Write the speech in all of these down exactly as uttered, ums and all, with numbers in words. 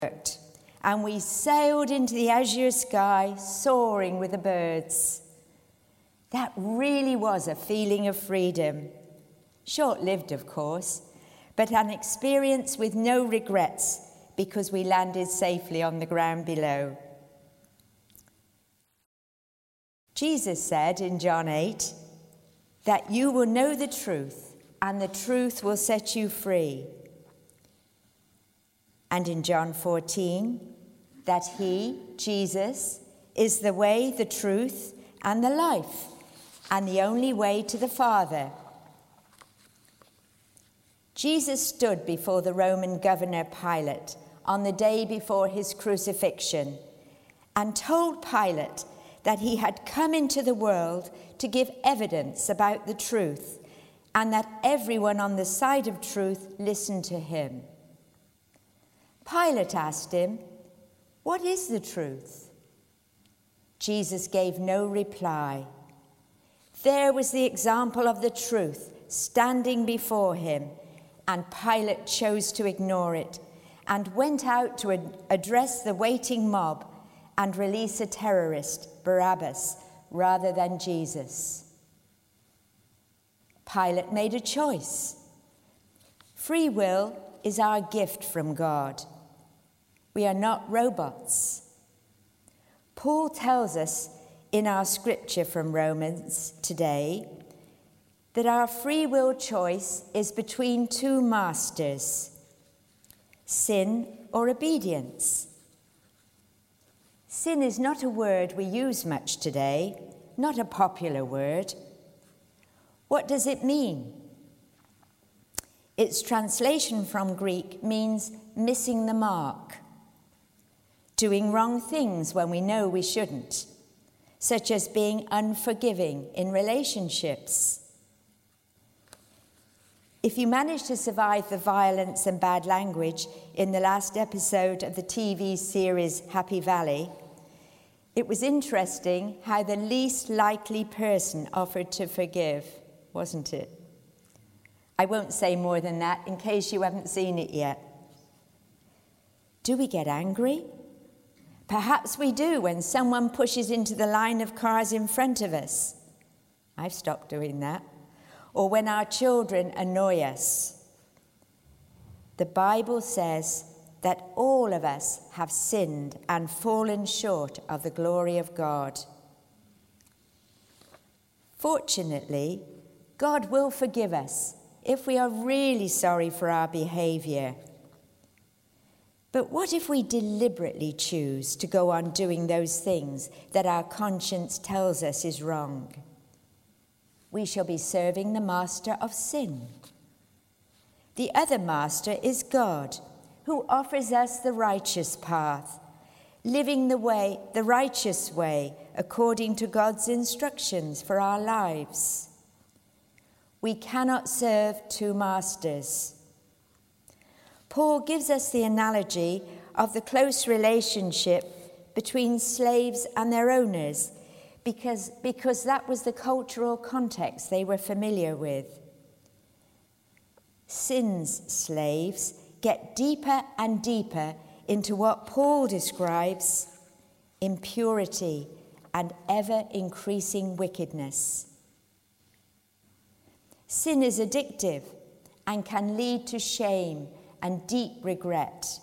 worked, and we sailed into the azure sky, soaring with the birds. That really was a feeling of freedom. Short-lived, of course, but an experience with no regrets because we landed safely on the ground below. Jesus said in John eight that you will know the truth, and the truth will set you free. And in John fourteen, that he, Jesus, is the way, the truth, and the life, and the only way to the Father. Jesus stood before the Roman governor Pilate on the day before his crucifixion and told Pilate that he had come into the world to give evidence about the truth and that everyone on the side of truth listened to him. Pilate asked him, "What is the truth?" Jesus gave no reply. There was the example of the truth standing before him, and Pilate chose to ignore it and went out to ad- address the waiting mob and release a terrorist, Barabbas, rather than Jesus. Pilate made a choice. Free will is our gift from God. We are not robots. Paul tells us in our scripture from Romans today that our free will choice is between two masters, sin or obedience. Sin is not a word we use much today, not a popular word. What does it mean? Its translation from Greek means missing the mark, doing wrong things when we know we shouldn't, such as being unforgiving in relationships. If you managed to survive the violence and bad language in the last episode of the T V series Happy Valley, it was interesting how the least likely person offered to forgive, wasn't it? I won't say more than that in case you haven't seen it yet. Do we get angry? Perhaps we do when someone pushes into the line of cars in front of us. I've stopped doing that. Or when our children annoy us. The Bible says that all of us have sinned and fallen short of the glory of God. Fortunately, God will forgive us if we are really sorry for our behavior. But what if we deliberately choose to go on doing those things that our conscience tells us is wrong? We shall be serving the master of sin. The other master is God, who offers us the righteous path, living the way, the righteous way, according to God's instructions for our lives. We cannot serve two masters. Paul gives us the analogy of the close relationship between slaves and their owners, because, because that was the cultural context they were familiar with. Sin's slaves get deeper and deeper into what Paul describes impurity and ever-increasing wickedness. Sin is addictive and can lead to shame and deep regret.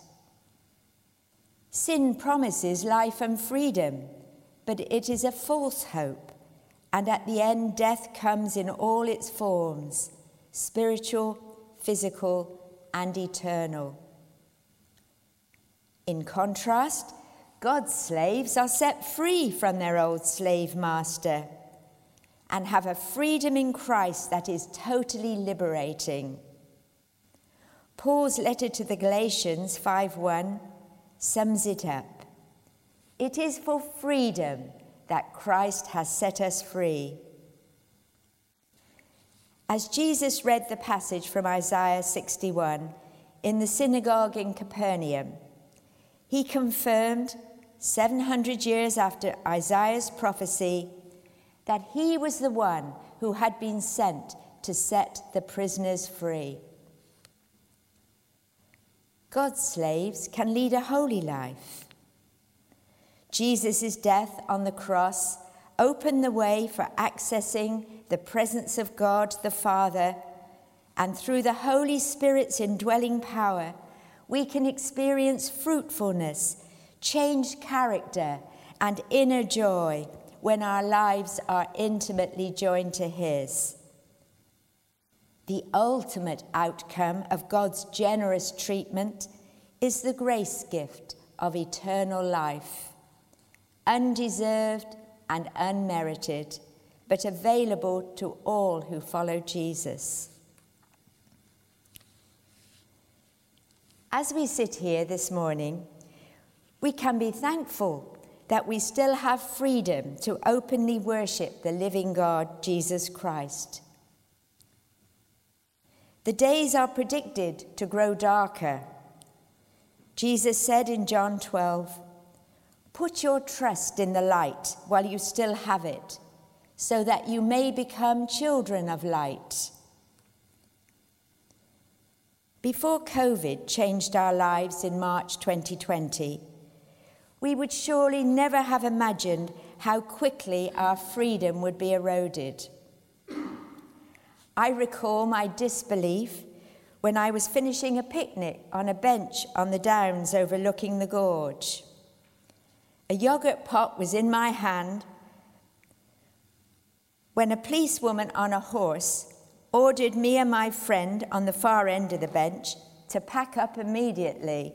Sin promises life and freedom, but it is a false hope, and at the end, death comes in all its forms, spiritual, physical, and eternal. In contrast, God's slaves are set free from their old slave master and have a freedom in Christ that is totally liberating. Paul's letter to the Galatians five one sums it up. It is for freedom that Christ has set us free. As Jesus read the passage from Isaiah sixty-one in the synagogue in Capernaum, he confirmed, seven hundred years after Isaiah's prophecy, that he was the one who had been sent to set the prisoners free. God's slaves can lead a holy life. Jesus' death on the cross opened the way for accessing the presence of God the Father, and through the Holy Spirit's indwelling power, we can experience fruitfulness, changed character, and inner joy when our lives are intimately joined to His. The ultimate outcome of God's generous treatment is the grace gift of eternal life, undeserved and unmerited, but available to all who follow Jesus. As we sit here this morning, we can be thankful that we still have freedom to openly worship the living God, Jesus Christ. The days are predicted to grow darker. Jesus said in John twelve, "Put your trust in the light while you still have it, so that you may become children of light." Before COVID changed our lives in March twenty twenty, we would surely never have imagined how quickly our freedom would be eroded. I recall my disbelief when I was finishing a picnic on a bench on the downs overlooking the gorge. A yogurt pot was in my hand when a policewoman on a horse ordered me and my friend on the far end of the bench to pack up immediately.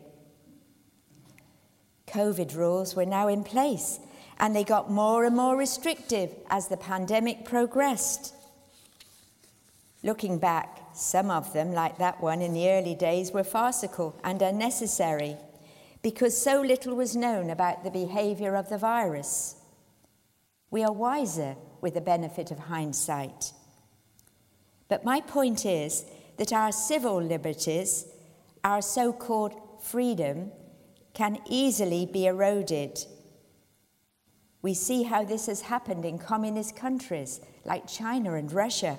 COVID rules were now in place, and they got more and more restrictive as the pandemic progressed. Looking back, some of them, like that one in the early days, were farcical and unnecessary because so little was known about the behaviour of the virus. We are wiser with the benefit of hindsight. But my point is that our civil liberties, our so-called freedom, can easily be eroded. We see how this has happened in communist countries like China and Russia.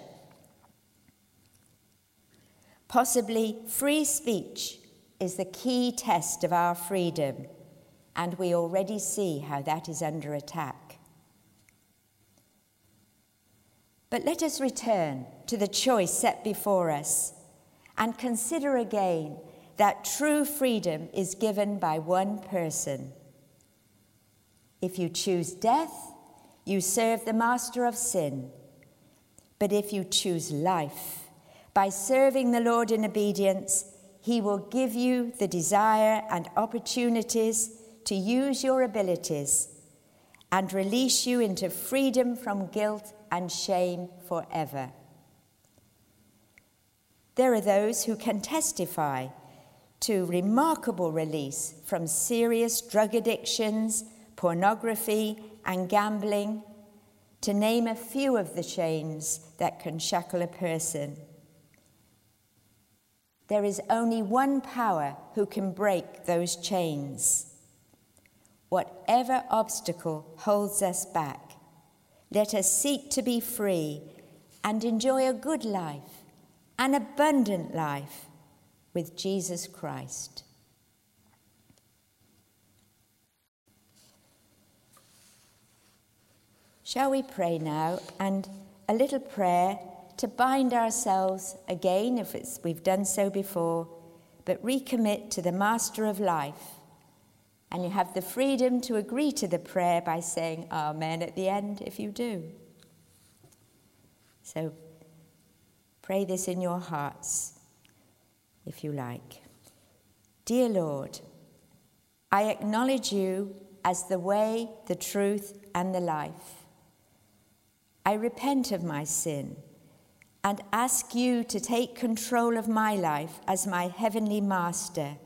Possibly free speech is the key test of our freedom, and we already see how that is under attack. But let us return to the choice set before us and consider again that true freedom is given by one person. If you choose death, you serve the master of sin. But if you choose life, by serving the Lord in obedience, He will give you the desire and opportunities to use your abilities and release you into freedom from guilt and shame forever. There are those who can testify to remarkable release from serious drug addictions, pornography, and gambling, to name a few of the chains that can shackle a person. There is only one power who can break those chains. Whatever obstacle holds us back, let us seek to be free and enjoy a good life, an abundant life with Jesus Christ. Shall we pray now, and a little prayer to bind ourselves again, if it's, we've done so before, but recommit to the Master of Life. And you have the freedom to agree to the prayer by saying Amen at the end if you do. So pray this in your hearts, if you like. Dear Lord, I acknowledge you as the way, the truth, and the life. I repent of my sin and ask you to take control of my life as my heavenly master.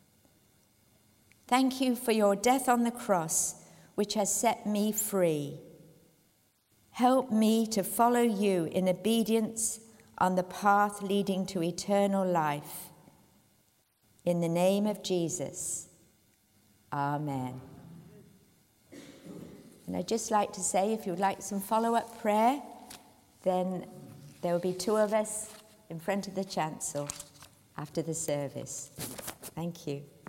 Thank you for your death on the cross, which has set me free. Help me to follow you in obedience on the path leading to eternal life. In the name of Jesus, Amen. And I'd just like to say, if you'd like some follow-up prayer, then there will be two of us in front of the chancel after the service. Thank you.